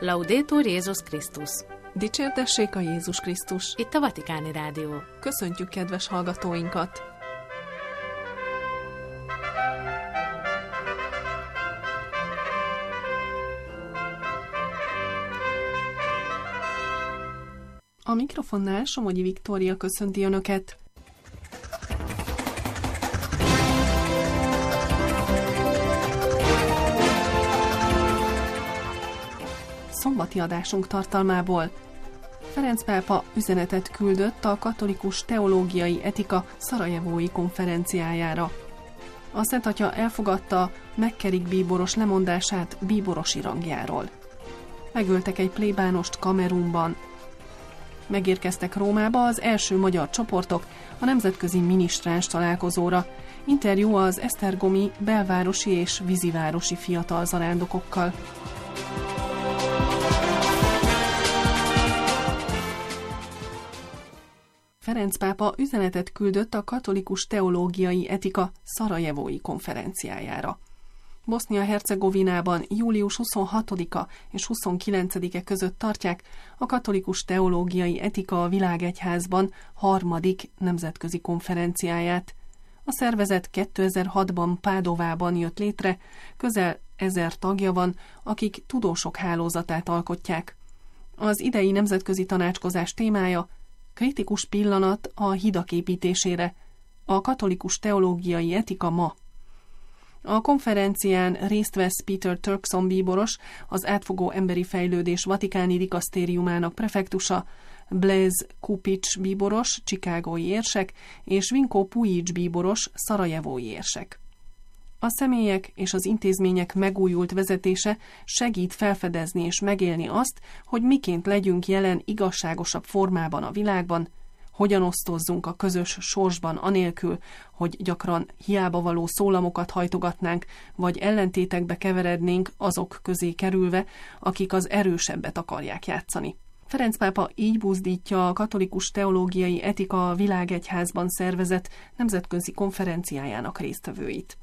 Laudetur Jézus Krisztus! Dicsértessék a Jézus Krisztus! Itt a Vatikáni Rádió. Köszöntjük kedves hallgatóinkat! A mikrofonnál Somogyi Viktória köszönti Önöket. Szombati adásunk tartalmából. Ferenc pápa üzenetet küldött a Katolikus Teológiai Etika szarajevói konferenciájára. A Szent Atya elfogadta Mekkerik bíboros lemondását bíborosi rangjáról. Megöltek egy plébánost Kamerunban. Megérkeztek Rómába az első magyar csoportok a nemzetközi minisztráns találkozóra. Interjú az esztergomi belvárosi és vízivárosi fiatal zarándokokkal. Ferenc pápa üzenetet küldött a Katolikus Teológiai Etika szarajevói konferenciájára. Bosznia-Hercegovinában július 26-a és 29-e között tartják a Katolikus Teológiai Etika a Világegyházban harmadik nemzetközi konferenciáját. A szervezet 2006-ban Pádovában jött létre, közel 1000 tagja van, akik tudósok hálózatát alkotják. Az idei nemzetközi tanácskozás témája kritikus pillanat a hidak építésére, a katolikus teológiai etika ma. A konferencián részt vesz Peter Turkson bíboros, az átfogó emberi fejlődés vatikáni dikasztériumának prefektusa, Blaise Kupic bíboros, chicagói érsek, és Vinko Pujic bíboros, szarajevói érsek. A személyek és az intézmények megújult vezetése segít felfedezni és megélni azt, hogy miként legyünk jelen igazságosabb formában a világban, hogyan osztozzunk a közös sorsban anélkül, hogy gyakran hiába való szólamokat hajtogatnánk, vagy ellentétekbe keverednénk azok közé kerülve, akik az erősebbet akarják játszani. Ferenc pápa így buzdítja a Katolikus Teológiai Etika a Világegyházban szervezett nemzetközi konferenciájának résztvevőit.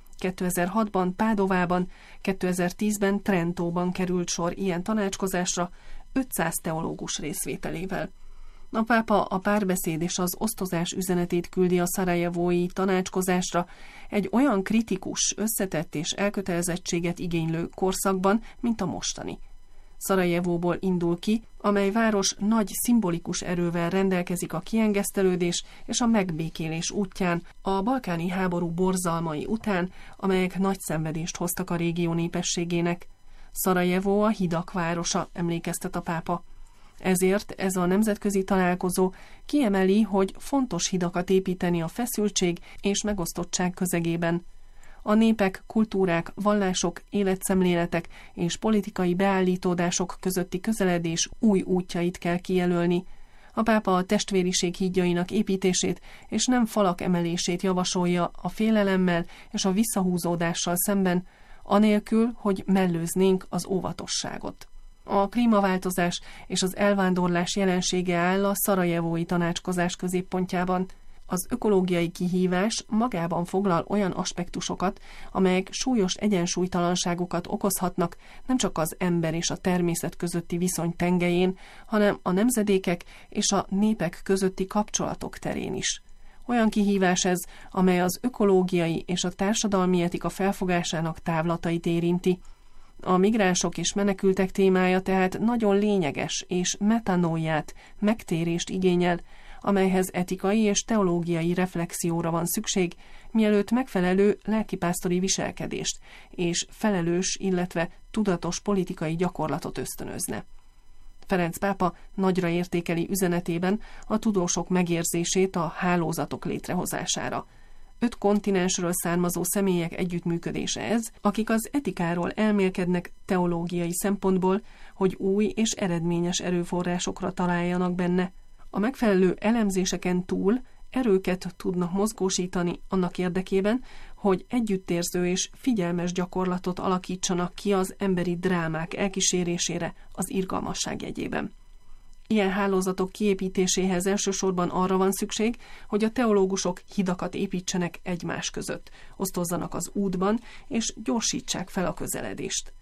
2006-ban Pádovában, 2010-ben Trentóban került sor ilyen tanácskozásra 500 teológus részvételével. A pápa a párbeszéd és az osztozás üzenetét küldi a szarajevói tanácskozásra egy olyan kritikus, összetett és elkötelezettséget igénylő korszakban, mint a mostani. Szarajevóból indul ki, amely város nagy szimbolikus erővel rendelkezik a kiengesztelődés és a megbékélés útján, a balkáni háború borzalmai után, amelyek nagy szenvedést hoztak a régió népességének. Szarajevó a hidak városa, emlékeztet a pápa. Ezért ez a nemzetközi találkozó kiemeli, hogy fontos hidakat építeni a feszültség és megosztottság közegében. A népek, kultúrák, vallások, életszemléletek és politikai beállítódások közötti közeledés új útjait kell kijelölni. A pápa a testvériség hídjainak építését és nem falak emelését javasolja a félelemmel és a visszahúzódással szemben, anélkül, hogy mellőznénk az óvatosságot. A klímaváltozás és az elvándorlás jelensége áll a szarajevói tanácskozás középpontjában. Az ökológiai kihívás magában foglal olyan aspektusokat, amelyek súlyos egyensúlytalanságokat okozhatnak nem csak az ember és a természet közötti viszony tengelyén, hanem a nemzedékek és a népek közötti kapcsolatok terén is. Olyan kihívás ez, amely az ökológiai és a társadalmi etika felfogásának távlatait érinti. A migránsok és menekültek témája tehát nagyon lényeges és metanóiát, megtérést igényel, amelyhez etikai és teológiai reflexióra van szükség, mielőtt megfelelő lelkipásztori viselkedést és felelős, illetve tudatos politikai gyakorlatot ösztönözne. Ferenc pápa nagyra értékeli üzenetében a tudósok megérzését a hálózatok létrehozására. 5 kontinensről származó személyek együttműködése ez, akik az etikáról elmélkednek teológiai szempontból, hogy új és eredményes erőforrásokra találjanak benne. A megfelelő elemzéseken túl erőket tudnak mozgósítani annak érdekében, hogy együttérző és figyelmes gyakorlatot alakítsanak ki az emberi drámák elkísérésére az irgalmasság jegyében. Ilyen hálózatok kiépítéséhez elsősorban arra van szükség, hogy a teológusok hidakat építsenek egymás között, osztozzanak az útban, és gyorsítsák fel a közeledést.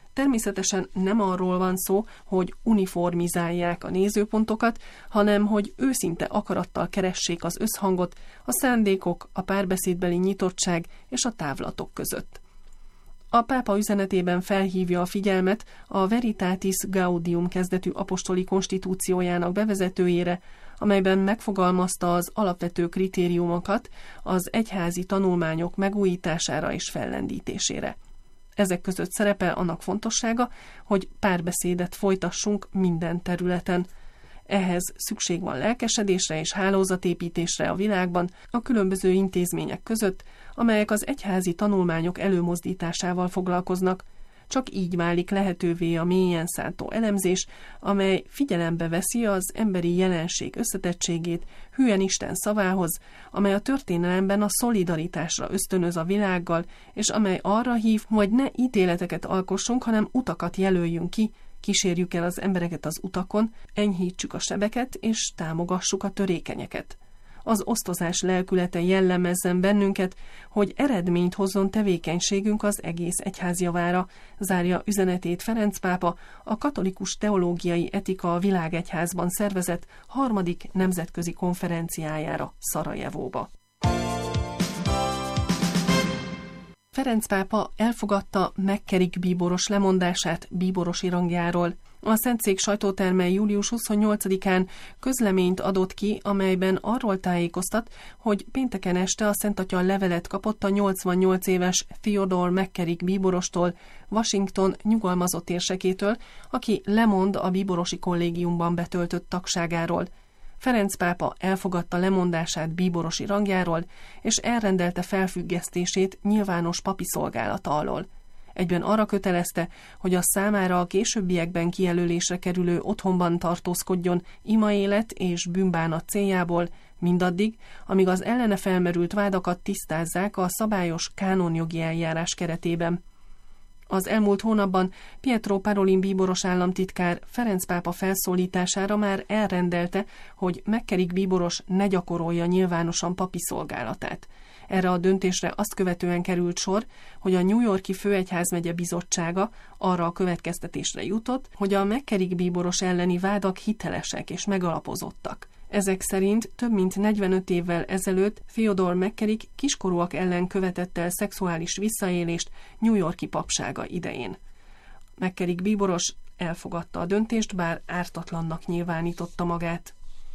Természetesen nem arról van szó, hogy uniformizálják a nézőpontokat, hanem hogy őszinte akarattal keressék az összhangot a szándékok, a párbeszédbeli nyitottság és a távlatok között. A pápa üzenetében felhívja a figyelmet a Veritatis Gaudium kezdetű apostoli konstitúciójának bevezetőjére, amelyben megfogalmazta az alapvető kritériumokat az egyházi tanulmányok megújítására és fellendítésére. Ezek között szerepel annak fontossága, hogy párbeszédet folytassunk minden területen. Ehhez szükség van lelkesedésre és hálózatépítésre a világban, a különböző intézmények között, amelyek az egyházi tanulmányok előmozdításával foglalkoznak. Csak így válik lehetővé a mélyen szántó elemzés, amely figyelembe veszi az emberi jelenség összetettségét hülyen Isten szavához, amely a történelemben a szolidaritásra ösztönöz a világgal, és amely arra hív, hogy ne ítéleteket alkossunk, hanem utakat jelöljünk ki, kísérjük el az embereket az utakon, enyhítsük a sebeket, és támogassuk a törékenyeket. Az osztozás lelkülete jellemezzen bennünket, hogy eredményt hozzon tevékenységünk az egész egyház javára, zárja üzenetét Ferenc pápa a Katolikus Teológiai Etika a Világegyházban szervezett 3. nemzetközi konferenciájára Szarajevóba. Ferenc pápa elfogadta McCarrick bíboros lemondását bíborosi rangjáról. A Szentszék sajtóterme július 28-án közleményt adott ki, amelyben arról tájékoztat, hogy pénteken este a Szentatya levelet kapott a 88 éves Theodore McCarrick bíborostól, Washington nyugalmazott érsekétől, aki lemond a bíborosi kollégiumban betöltött tagságáról. Ferenc pápa elfogadta lemondását bíborosi rangjáról, és elrendelte felfüggesztését nyilvános papi szolgálata alól. Egyben arra kötelezte, hogy a számára a későbbiekben kijelölésre kerülő otthonban tartózkodjon imaélet és bűnbánat céljából, mindaddig, amíg az ellene felmerült vádakat tisztázzák a szabályos kánonjogi eljárás keretében. Az elmúlt hónapban Pietro Parolin bíboros államtitkár Ferenc pápa felszólítására már elrendelte, hogy McCarrick bíboros ne gyakorolja nyilvánosan papi szolgálatát. Erre a döntésre azt követően került sor, hogy a New York-i Főegyházmegye bizottsága arra a következtetésre jutott, hogy a McCarrick bíboros elleni vádak hitelesek és megalapozottak. Ezek szerint több mint 45 évvel ezelőtt Theodore McCarrick kiskorúak ellen követett el szexuális visszaélést New York-i papsága idején. McCarrick bíboros elfogadta a döntést, bár ártatlannak nyilvánította magát.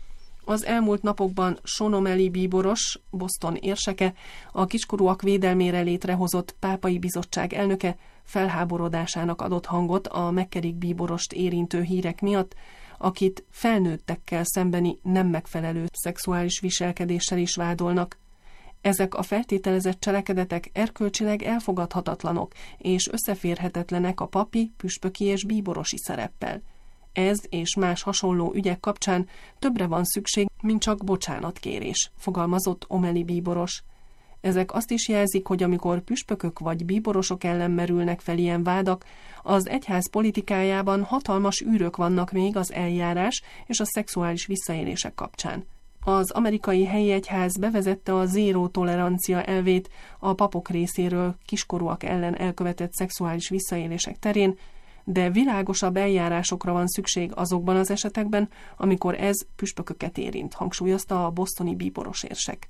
Az elmúlt napokban Sean O'Malley bíboros, Boston érseke, a kiskorúak védelmére létrehozott pápai bizottság elnöke felháborodásának adott hangot a McCarrick bíborost érintő hírek miatt, akit felnőttekkel szembeni nem megfelelő szexuális viselkedéssel is vádolnak. Ezek a feltételezett cselekedetek erkölcsileg elfogadhatatlanok és összeférhetetlenek a papi, püspöki és bíborosi szereppel. Ez és más hasonló ügyek kapcsán többre van szükség, mint csak bocsánatkérés, fogalmazott O'Malley bíboros. Ezek azt is jelzik, hogy amikor püspökök vagy bíborosok ellen merülnek fel ilyen vádak, az egyház politikájában hatalmas űrök vannak még az eljárás és a szexuális visszaélések kapcsán. Az amerikai helyi egyház bevezette a zéró tolerancia elvét a papok részéről kiskorúak ellen elkövetett szexuális visszaélések terén, de világosabb eljárásokra van szükség azokban az esetekben, amikor ez püspököket érint, hangsúlyozta a bostoni bíboros érsek.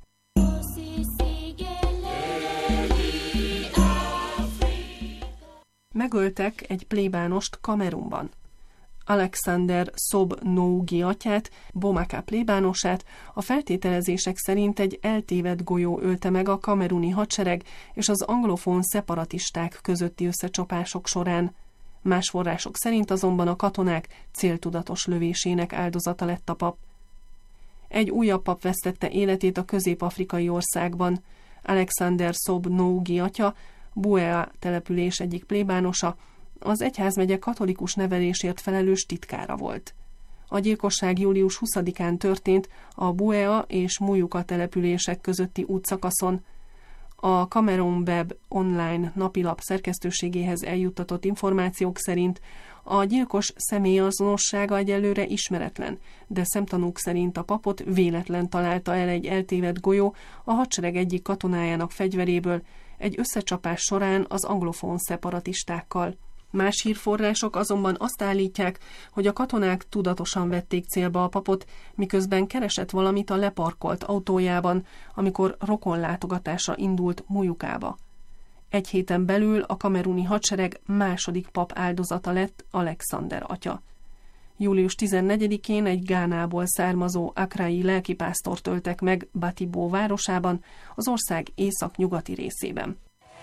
Megöltek egy plébánost Kamerunban. Alexander Sob Nougi atyát, Bomaka plébánosát a feltételezések szerint egy eltévedt golyó ölte meg a kameruni hadsereg és az anglofón szeparatisták közötti összecsapások során. Más források szerint azonban a katonák céltudatos lövésének áldozata lett a pap. Egy újabb pap vesztette életét a közép-afrikai országban. Alexander Sob Nougi atya, Buea település egyik plébánosa, az egyházmegye katolikus nevelésért felelős titkára volt. A gyilkosság július 20-án történt a Buea és Muyuka települések közötti útszakaszon. A Cameroon Web online napilap szerkesztőségéhez eljuttatott információk szerint a gyilkos személyazonossága egyelőre ismeretlen, de szemtanúk szerint a papot véletlen találta el egy eltévedt golyó a hadsereg egyik katonájának fegyveréből egy összecsapás során az anglofón szeparatistákkal. Más hírforrások azonban azt állítják, hogy a katonák tudatosan vették célba a papot, miközben keresett valamit a leparkolt autójában, amikor rokonlátogatásra indult Mojukába. Egy héten belül a kameruni hadsereg második pap áldozata lett Alexander atya. Július 14-én egy Gánából származó akrai lelkipásztort öltek meg Batibó városában, az ország északnyugati részében.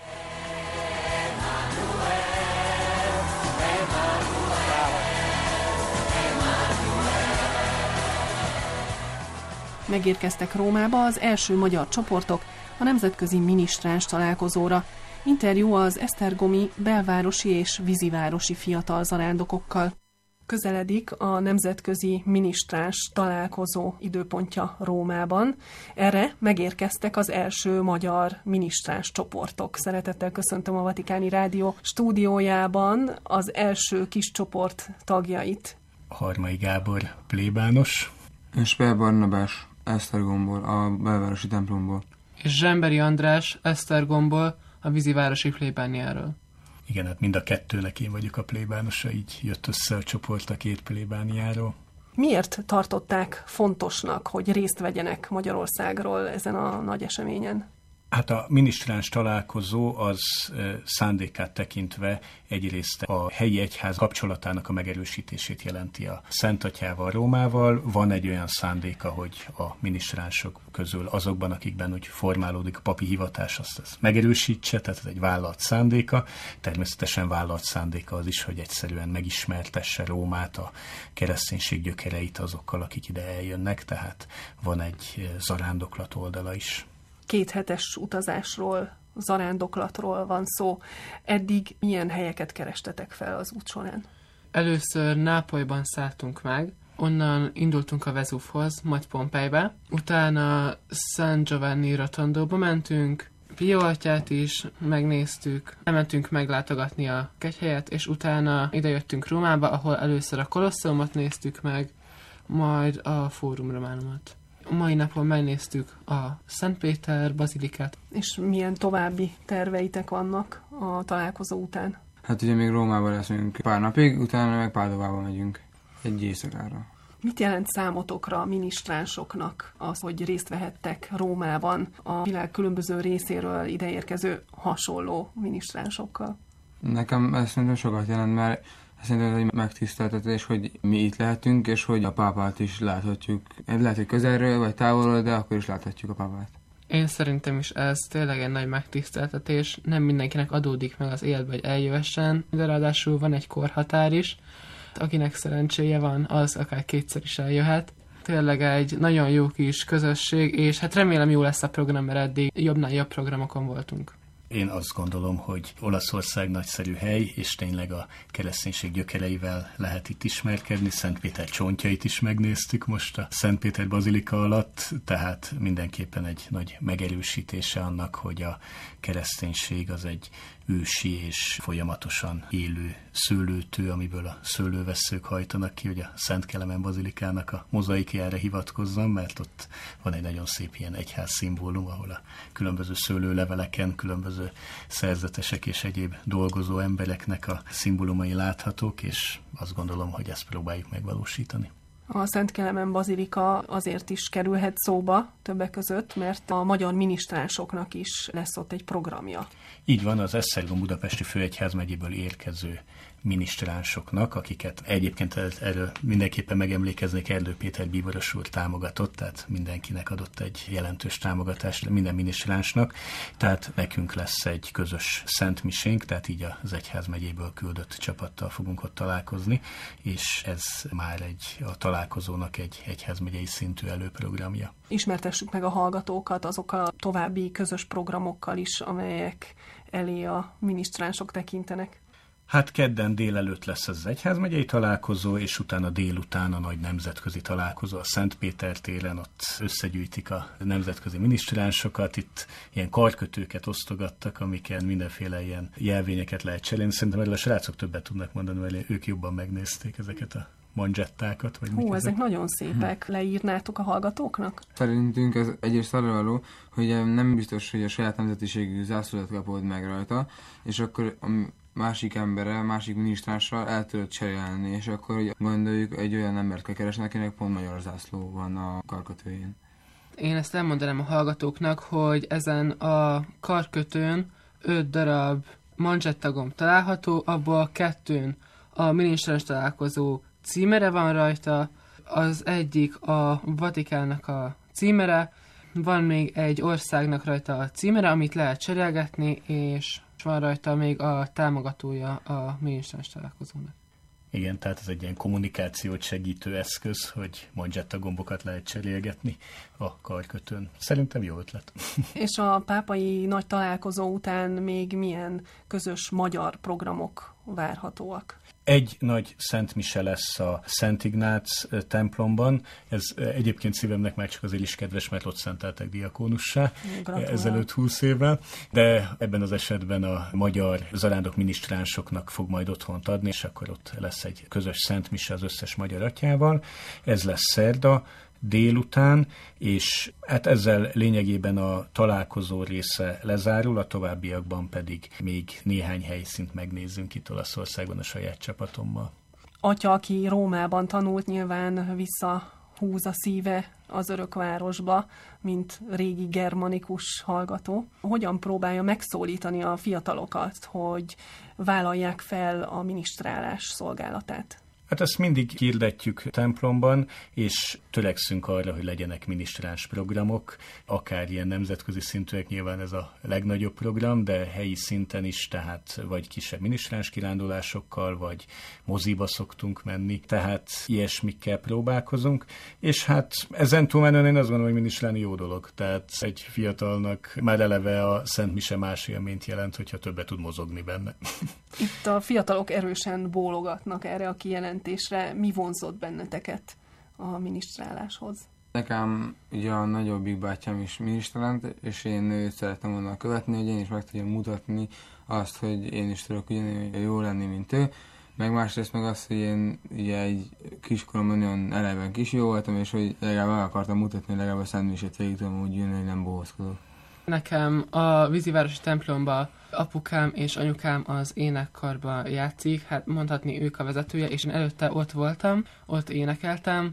Megérkeztek Rómába az első magyar csoportok a nemzetközi minisztráns találkozóra. Interjú az esztergomi, belvárosi és vízivárosi fiatal zarándokokkal. Közeledik a nemzetközi minisztráns találkozó időpontja Rómában. Erre megérkeztek az első magyar minisztráns csoportok. Szeretettel köszöntöm a Vatikáni Rádió stúdiójában az első kis csoport tagjait. Harmai Gábor plébános. És Pál Barnabás Esztergomból, a belvárosi templomból. És Zsemberi András Esztergomból, a vízivárosi plébániáról. Igen, hát mind a kettőnek én vagyok a plébánosa, így jött össze a csoport a két plébániáról. Miért tartották fontosnak, hogy részt vegyenek Magyarországról ezen a nagy eseményen? Hát a minisztráns találkozó az szándékát tekintve egyrészt a helyi egyház kapcsolatának a megerősítését jelenti a Szent Atyával, Rómával. Van egy olyan szándéka, hogy a minisztránsok közül azokban, akikben úgy formálódik a papi hivatás, azt megerősítse, tehát ez egy vállalt szándéka. Természetesen vállalt szándéka az is, hogy egyszerűen megismertesse Rómát, a kereszténység gyökereit azokkal, akik ide eljönnek, tehát van egy zarándoklat oldala is. 2 hetes utazásról, zarándoklatról van szó. Eddig milyen helyeket kerestetek fel az út során? Először Nápolyban szálltunk meg, onnan indultunk a Vezúvhoz, majd Pompejbe, utána San Giovanni Rotondóba mentünk, Pio atyát is megnéztük, elmentünk meglátogatni a kegyhelyet, és utána idejöttünk Rómába, ahol először a Kolosseumot néztük meg, majd a Fórum Románumot. A mai napon megnéztük a Szent Péter bazilikát. És milyen további terveitek vannak a találkozó után? Hát ugye még Rómában leszünk pár napig, utána meg Pádovába megyünk egy éjszakára. Mit jelent számotokra a minisztránsoknak az, hogy részt vehettek Rómában a világ különböző részéről ideérkező hasonló minisztránsokkal? Nekem ez szerintem sokat jelent, mert szerintem ez egy megtiszteltetés, hogy mi itt lehetünk, és hogy a pápát is láthatjuk. Lehet, hogy közelről vagy távolról, de akkor is láthatjuk a pápát. Én szerintem is ez tényleg egy nagy megtiszteltetés. Nem mindenkinek adódik meg az életbe, hogy eljövessen, de ráadásul van egy korhatár is. Akinek szerencséje van, az akár 2-szer is eljöhet. Tényleg egy nagyon jó kis közösség, és hát remélem jó lesz a program, mert eddig jobbnál jobb programokon voltunk. Én azt gondolom, hogy Olaszország nagyszerű hely, és tényleg a kereszténység gyökereivel lehet itt ismerkedni. Szent Péter csontjait is megnéztük most a Szent Péter bazilika alatt, tehát mindenképpen egy nagy megerősítése annak, hogy a kereszténység az egy ősi és folyamatosan élő szőlőtő, amiből a szőlővesszők hajtanak ki, hogy a Szent Kelemen bazilikának a mozaikjára hivatkozzam, mert ott van egy nagyon szép ilyen egyház szimbólum, ahol a különböző szőlőleveleken különböző szerzetesek és egyéb dolgozó embereknek a szimbólumai láthatók, és azt gondolom, hogy ezt próbáljuk megvalósítani. A Szent Kelemen bazilika azért is kerülhet szóba többek között, mert a magyar minisztránsoknak is lesz ott egy programja. Így van, az Esztergom budapesti főegyházmegyéből érkező minisztránsoknak, akiket egyébként erről mindenképpen megemlékeznék, Erdő Péter bíboros úr támogatott, tehát mindenkinek adott egy jelentős támogatást, minden minisztránsnak, tehát nekünk lesz egy közös szentmisénk, tehát így az egyházmegyéből küldött csapattal fogunk ott találkozni, és ez már a találkozónak egy egyházmegyei szintű előprogramja. Ismertessük meg a hallgatókat azokkal a további közös programokkal is, amelyek elé a minisztránsok tekintenek. Hát kedden délelőtt lesz az egyházmegyei találkozó, és utána délután a nagy nemzetközi találkozó a Szent Péter téren, ott összegyűjtik a nemzetközi minisztránsokat, itt ilyen karkötőket osztogattak, amiken mindenféle ilyen jelvényeket lehet cserélni. Szerintem erről a srácok többet tudnak mondani, mert ők jobban megnézték ezeket a manzsettákat, vagy mik ezek nagyon szépek. Leírnátok a hallgatóknak? Szerintünk ez egyrészt arra való, hogy nem biztos, hogy a saját nemzetiségű zászlót kapod meg rajta, és akkor másik emberrel, másik minisztránsal el tudod cserélni, és akkor gondoljuk, egy olyan embert kell keresni, akinek pont magyar zászló van a karkötőjén. Én ezt elmondanám a hallgatóknak, hogy ezen a karkötőn 5 darab manzsettagomb található, abból 2 a minisztráns találkozó címere van rajta, az egyik a Vatikánnak a címere, van még egy országnak rajta a címere, amit lehet cserélgetni, és van rajta még a támogatója a minisztráns találkozónak. Igen, tehát ez egy ilyen kommunikációt segítő eszköz, hogy manzsettagombokat lehet cserélgetni a karkötőn. Szerintem jó ötlet. És a pápai nagy találkozó után még milyen közös magyar programok várhatóak? Egy nagy Szent Mise lesz a Szent Ignác templomban. Ez egyébként szívemnek már csak azért is kedves, mert ott szenteltek diakónussá ezelőtt 20 évvel, de ebben az esetben a magyar zarándok minisztránsoknak fog majd otthont adni, és akkor ott lesz egy közös Szent Mise az összes magyar atyával. Ez lesz szerda délután, és hát ezzel lényegében a találkozó része lezárul, a továbbiakban pedig még néhány helyszínt megnézzünk itt Olaszországban a saját csapatommal. Atya, aki Rómában tanult, nyilván visszahúz a szíve az örökvárosba, mint régi germanikus hallgató. Hogyan próbálja megszólítani a fiatalokat, hogy vállalják fel a minisztrálás szolgálatát? Hát ezt mindig hirdetjük templomban, és törekszünk arra, hogy legyenek minisztráns programok, akár ilyen nemzetközi szintűek, nyilván ez a legnagyobb program, de helyi szinten is, tehát vagy kisebb minisztráns kirándulásokkal, vagy moziba szoktunk menni, tehát ilyesmikkel próbálkozunk, és hát ezen túlmenően én azt gondolom, hogy minisztrálni jó dolog, tehát egy fiatalnak már eleve a Szent Mise más élményt jelent, hogyha többet tud mozogni benne. Itt a fiatalok erősen bólogatnak erre a kijelentésre. Mi vonzott benneteket a minisztráláshoz? Nekem ugye a nagyobbik bátyám is minisztrált, és én őt szerettem volna követni, hogy én is meg tudjam mutatni azt, hogy én is tudok ugyanilyen jó lenni, mint ő. Meg másrészt meg azt, hogy én ugye egy kiskoromban olyan eleven kis jó voltam, és hogy legalább el akartam mutatni, legalább a Szent Misét végig tudom úgy jönni, hogy nem bohózkodok. Nekem a vízivárosi templomba apukám és anyukám az énekkarban játszik, hát mondhatni ők a vezetője, és én előtte ott voltam, ott énekeltem,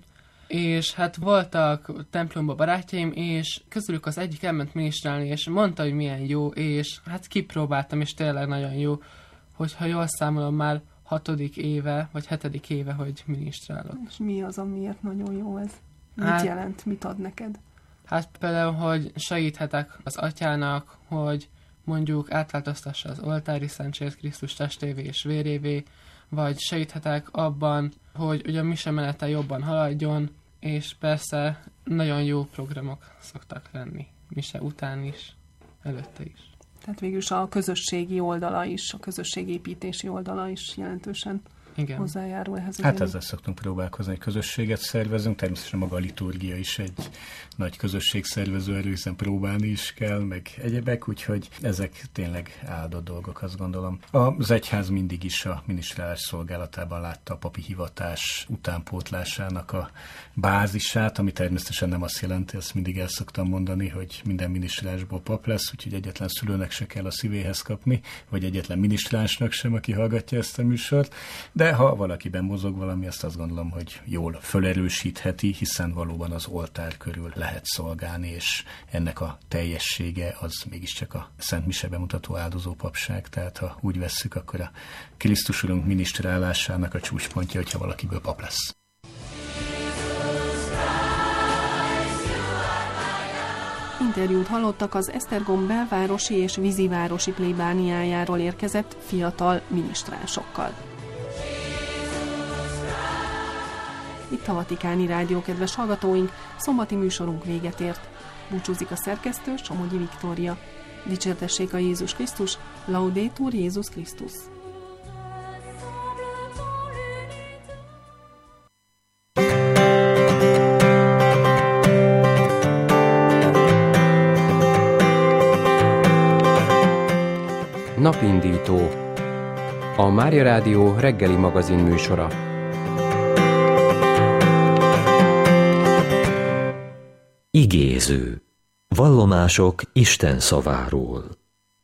és hát voltak templomba barátjaim, és közülük az egyik elment minisztrálni, és mondta, hogy milyen jó, és hát kipróbáltam, és tényleg nagyon jó, hogyha jól számolom már 6. éve, vagy 7. éve, hogy minisztrálok. És mi az, amiért nagyon jó ez? Mit jelent? Mit ad neked? Hát például, hogy segíthetek az atyának, hogy mondjuk átváltoztassa az oltári szentség Krisztus testévé és vérévé, vagy segíthetek abban, hogy ugye a mise menete jobban haladjon, és persze nagyon jó programok szoktak lenni, mise után is, előtte is. Tehát végülis a közösségi oldala is, a közösségépítési oldala is jelentősen hozzájárul ehhez. Hát ezzel szoktunk próbálkozni, hogy közösséget szervezünk, természetesen maga a liturgia is egy nagy közösségszervező erő, hiszen próbálni is kell, meg egyebek, úgyhogy ezek tényleg áldott dolgok, azt gondolom. Az egyház mindig is a minisztrálás szolgálatában látta a papi hivatás utánpótlásának a bázisát, ami természetesen nem azt jelenti, ezt mindig el szoktam mondani, hogy minden minisztrálásból pap lesz, úgyhogy egyetlen szülőnek se kell a szívéhez kapni, vagy egyetlen minisztránsnak sem, aki hallgatja ezt a műsort, de ha valakiben mozog valami, azt gondolom, hogy jól fölerősítheti, hiszen valóban az oltár körül lehet szolgálni, és ennek a teljessége az mégiscsak a Szent Mise bemutató áldozó papság, tehát ha úgy vesszük, akkor a Krisztus Urunk minisztrálásának a csúcspontja, hogyha valakiből pap lesz. Interjút hallottak az Esztergom belvárosi és vízivárosi plébániájáról érkezett fiatal minisztránsokkal. Itt a Vatikáni Rádió, kedves hallgatóink, szombati műsorunk véget ért. Búcsúzik a szerkesztő, Somogyi Viktória. Dicsértessék a Jézus Krisztus, Laudetur Jézus Krisztus. Napindító. A Mária Rádió reggeli magazin műsora. Igéző. Vallomások Isten szaváról.